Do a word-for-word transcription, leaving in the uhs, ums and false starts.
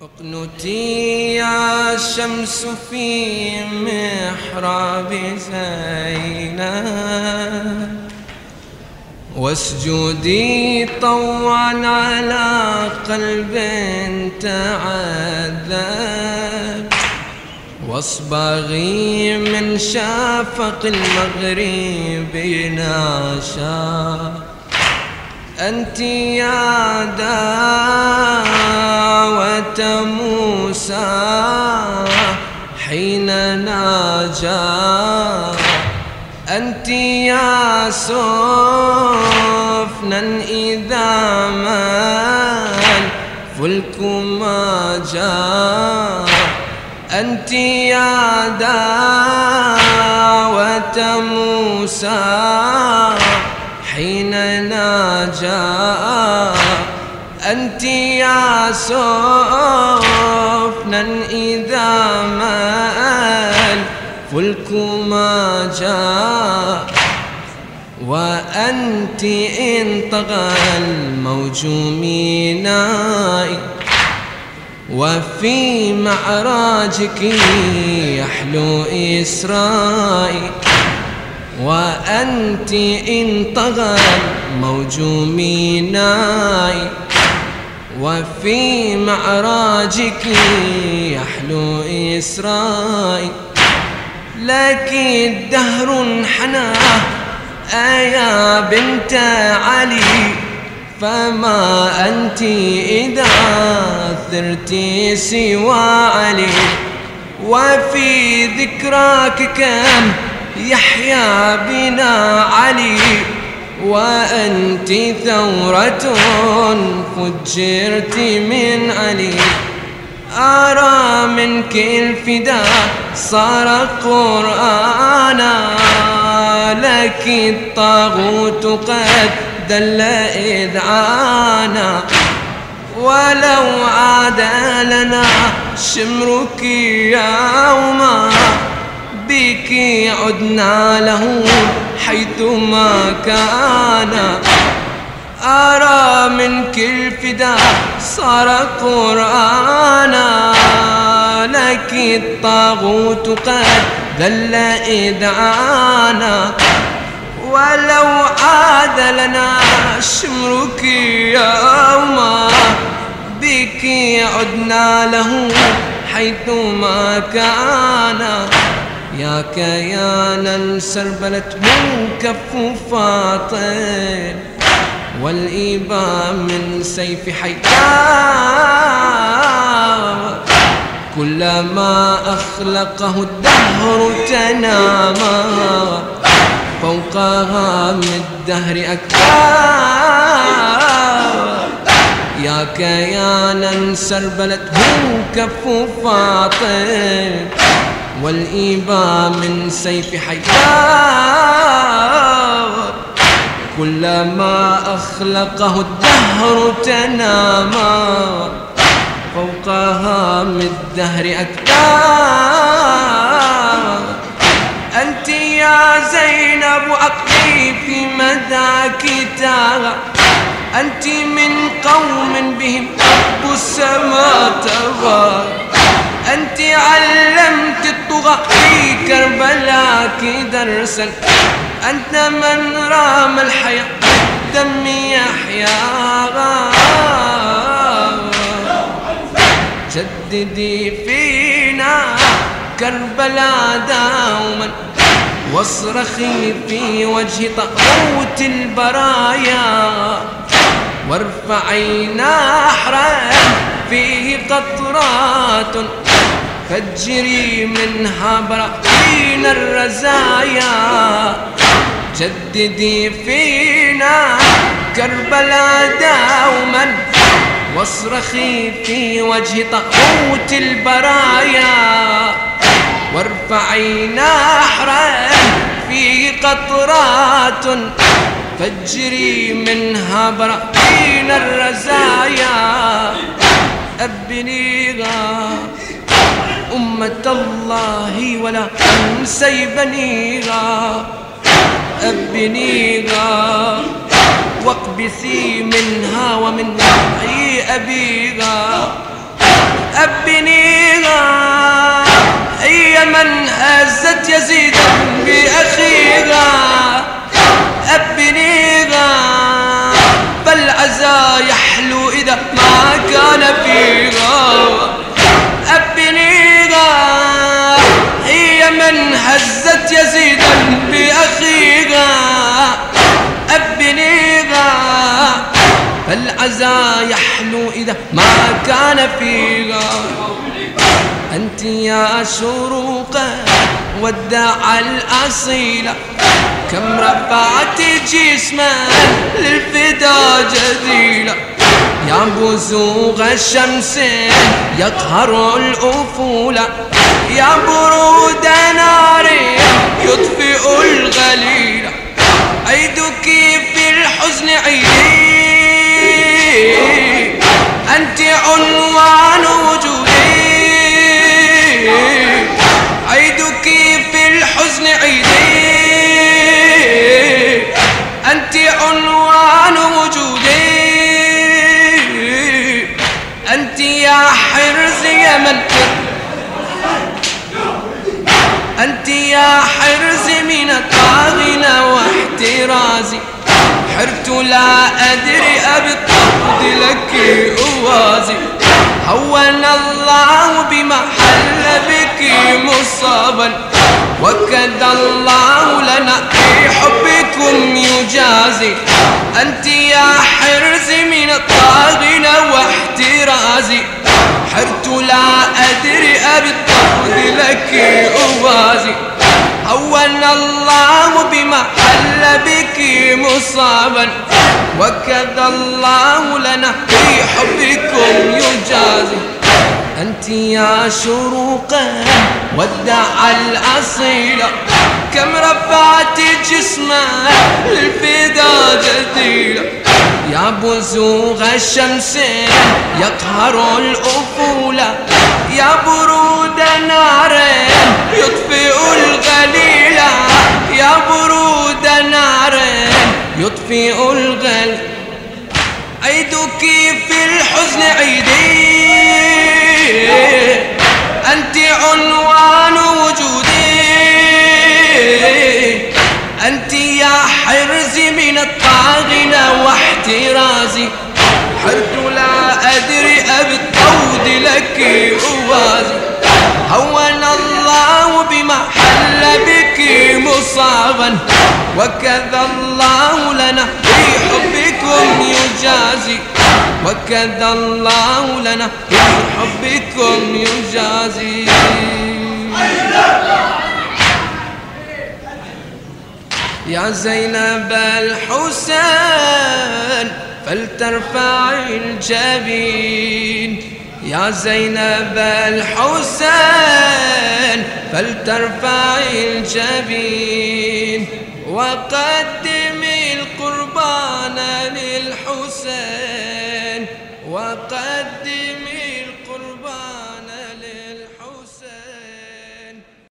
اقنتي يا شمس في محراب زينب، واسجدي طوعا على قلب تعذب، واصبغي من شفق المغرب ناشا. أنت يا دعوة موسى حين ناجا، أنت يا سفنا إذا ما الفلك ما جاء، أنت يا دعوة موسى حين ناجا، أنت يا سفنا إذا ما الفلك ما جاء، وأنت إن طغى الموج مينائي، وفي معراجك يحلو إسرائي، وأنت إن طغى الموج مينائي، وفي معراجك يحلو إسرائي. لك الدهر انحناه أيا بنت علي، فما أنت إذا ثرت سوى علي، وفي ذكراك كم يحيا بنا علي، وأنت ثورة فجرت من علي. أرى منك الفداء صار قرآنا، لك الطاغوت قد دل إذعانا، ولو عاد لنا شمرك يوما بك عدنا له حيثما كان. أرى منك الفداء صار قرآنا، لك الطاغوت قد ذل إذعانا، ولو عاد لنا شمرك يوما بك عدنا له حيثما كان. يا كيانا سربلته كف فاطم، والإبا من سيف حيدان، كلما أخلقه الدهر تناما، فوقها من الدهر أكبر. يا كيانا سربلته كف فاطم، والإبا من سيف حيدان، كلما أخلقه الدهر تناما، فوقها من الدهر أكبر. أنت يا زينب عقلي في مداك تاغى، أنت من قوم بهم رب السماء تغى، أنت علمت الطغى في كربلاك درسا، أنت من رام الحياة بالدم يحيا. جددي فينا كربلاء دوما، واصرخي في وجه طاغوت البرايا، وارفعي نحرا فيه قطرات فجري منها براكين الرزايا. جددي فينا كربلاء دوما، واصرخي في وجه طاغوت البرايا، وارفعي نحرا فيه قطرات فجري منها براكين الرزايا. أبنيها أمة الله ولا تنسي بنيها، أبنيها واقبسي منها ومن وحي أبيها. هي من هزت يزيدا بأخيها أبنيها فالعزا يحلو إذا ما كان فيها أبنيها هي من هزت يزيدا بأخيها أبنيها فالعزا يحلو إذا ما كان فيها أنت يا شروقة والداعة الأصيلة كم رفعت جسما للفدا جديلة يا بزوغ الشمس يقهر الأفولة يا برود نار يطفئ الغليلة عيدك في الحزن عيدي أنت عنوان وجودي عيدك في الحزن عيدي أنت عنوان وجودي أنت يا حرز يمن أنت يا حرز من الطاغين واحترازي حرت لا أدري أبالطرد لك أوازي هون الله بما حل بك مصابا وكد الله لنا في حبكم يجازي أنت يا حرز من الطاغين واحترازي حرت لا أدري أبالطرد لك أوازي هون الله بما حل بك مصابا وكذا الله لنا في حبكم يجازي أنت يا شروقا والداعة الأصيلة كم رفعت جسما للفدا جديلة يا بزوغ الشمس يقهر الأفولة يا برود نار يطفئ الغليلة يا برود نار يطفئ الغل عيدك في الحزن عيدي أنت عنوان وجودي أنت يا حرز من الطاغين واحترازي حرت لا أدري أبالطود لك أوازي هون الله بما حل بك مصابا وكذا الله لنا في حبكم يجازي وكذا الله لنا في حبكم يجازي يا زينب الحسين فلترفعي الجبين يا زينب الحسين فلترفعي الجبين وقدمي القربان للحسين وقدمي